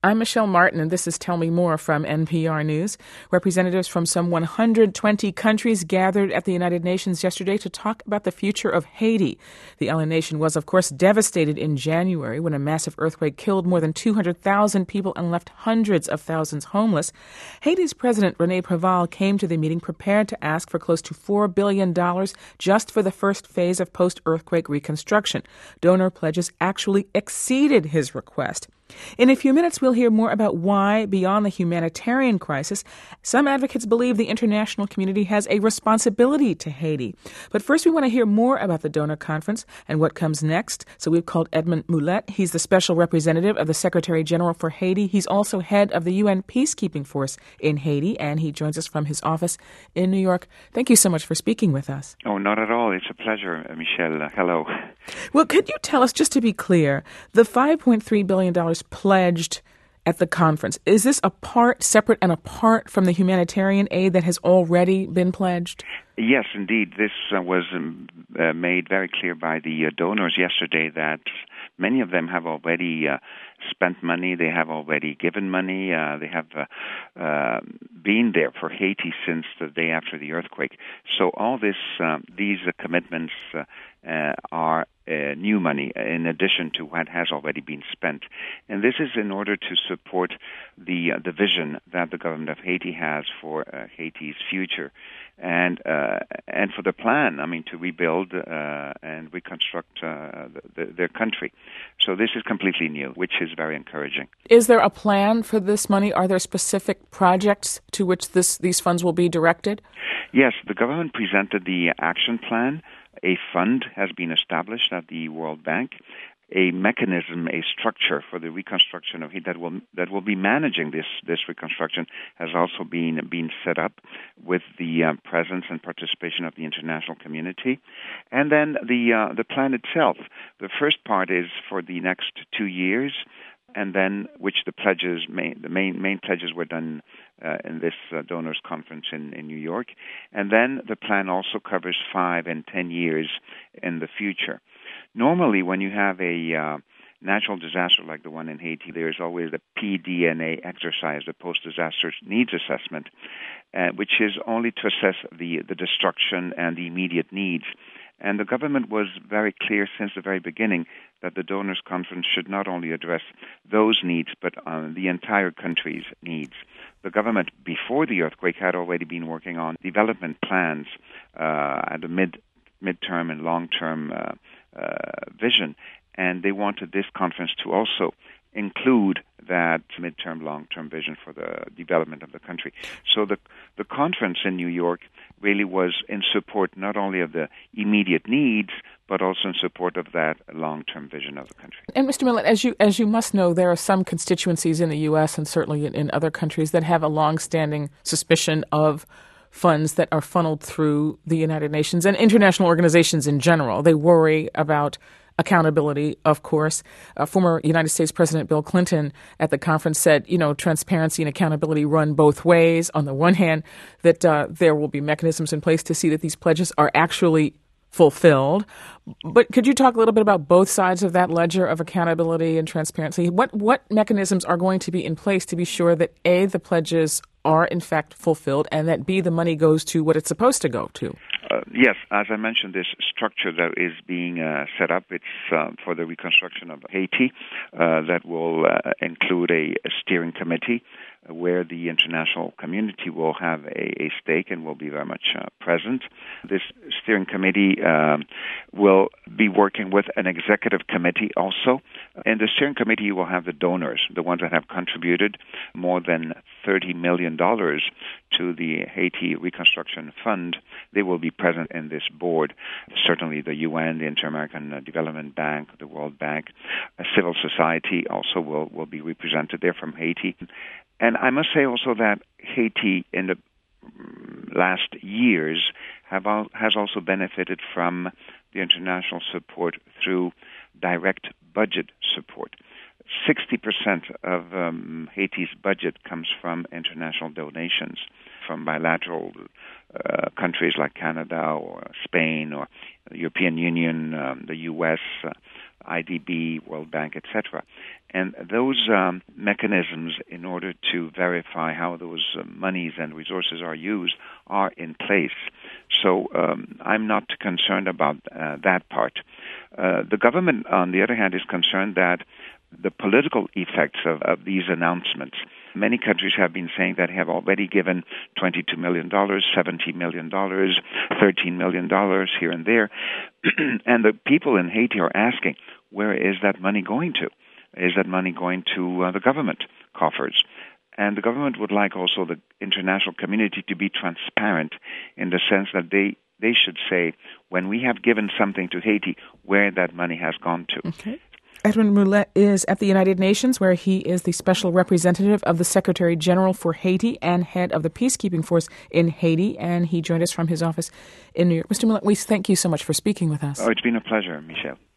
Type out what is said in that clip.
I'm Michelle Martin, and this is Tell Me More from NPR News. Representatives from some 120 countries gathered at the United Nations yesterday to talk about the future of Haiti. The island nation was, of course, devastated in January when a massive earthquake killed more than 200,000 people and left hundreds of thousands homeless. Haiti's President René Préval came to the meeting prepared to ask for close to $4 billion just for the first phase of post-earthquake reconstruction. Donor pledges actually exceeded his request. In a few minutes, we'll hear more about why, beyond the humanitarian crisis, some advocates believe the international community has a responsibility to Haiti. But first, we want to hear more about the donor conference and what comes next. So we've called Edmond Moulet. He's the special representative of the Secretary General for Haiti. He's also head of the UN peacekeeping force in Haiti, and he joins us from his office in New York. Thank you so much for speaking with us. Oh, not at all. It's a pleasure, Michelle. Hello. Well, could you tell us, just to be clear, the $5.3 billion pledged at the conference, is this separate and apart from the humanitarian aid that has already been pledged? Yes, indeed. This was made very clear by the donors yesterday that many of them have already spent money. They have already given money. They have been there for Haiti since the day after the earthquake. So all these commitments are new money in addition to what has already been spent. And this is in order to support the vision that the government of Haiti has for Haiti's future and for the plan, to rebuild and reconstruct their country. So this is completely new, which is very encouraging. Is there a plan for this money? Are there specific projects to which these funds will be directed? Yes, the government presented the action plan. A fund has been established at the World Bank. A mechanism, a structure for the reconstruction of Haiti that will be managing this reconstruction has also been set up with the presence and participation of the international community. And then the plan itself. The first part is for the next 2 years, and then which the main pledges were done in this donors conference in New York. And then the plan also covers 5 and 10 years in the future. Normally, when you have a natural disaster like the one in Haiti, there's always the PDNA exercise, the post-disaster needs assessment, which is only to assess the destruction and the immediate needs. And the government was very clear since the very beginning that the donors conference should not only address those needs, but the entire country's needs. The government, before the earthquake, had already been working on development plans at the midterm and long-term vision, and they wanted this conference to also include that midterm, long-term vision for the development of the country. So the conference in New York really was in support not only of the immediate needs, but also in support of that long-term vision of the country. And Mr. Moulet, as you must know, there are some constituencies in the U.S. and certainly in other countries that have a long-standing suspicion of funds that are funneled through the United Nations and international organizations in general. They worry about accountability, of course. Former United States President Bill Clinton at the conference said, transparency and accountability run both ways. On the one hand, that there will be mechanisms in place to see that these pledges are actually fulfilled. But could you talk a little bit about both sides of that ledger of accountability and transparency? What mechanisms are going to be in place to be sure that A, the pledges are in fact fulfilled, and that B, the money goes to what it's supposed to go to? Yes, as I mentioned, this structure that is being set up, it's for the reconstruction of Haiti that will include a steering committee where the international community will have a stake and will be very much present. This steering committee will be working with an executive committee also. In the steering committee, you will have the donors, the ones that have contributed more than $30 million to the Haiti Reconstruction Fund. They will be present in this board. Certainly the UN, the Inter-American Development Bank, the World Bank, civil society also will be represented there from Haiti. And I must say also that Haiti in the last years has also benefited from the international support through direct budget support. 60% of Haiti's budget comes from international donations from bilateral countries like Canada or Spain or the European Union, the U.S., IDB, World Bank, etc. And those mechanisms, in order to verify how those monies and resources are used, are in place. So I'm not concerned about that part. The government, on the other hand, is concerned that the political effects of these announcements. Many countries have been saying that have already given $22 million, $17 million, $13 million here and there. And the people in Haiti are asking, where is that money going to? Is that money going to the government coffers? And the government would like also the international community to be transparent in the sense that they should say, when we have given something to Haiti, where that money has gone to. Okay. Edwin Mulet is at the United Nations, where he is the special representative of the Secretary General for Haiti and head of the peacekeeping force in Haiti, and he joined us from his office in New York. Mr. Mulet, we thank you so much for speaking with us. Oh, it's been a pleasure, Michelle.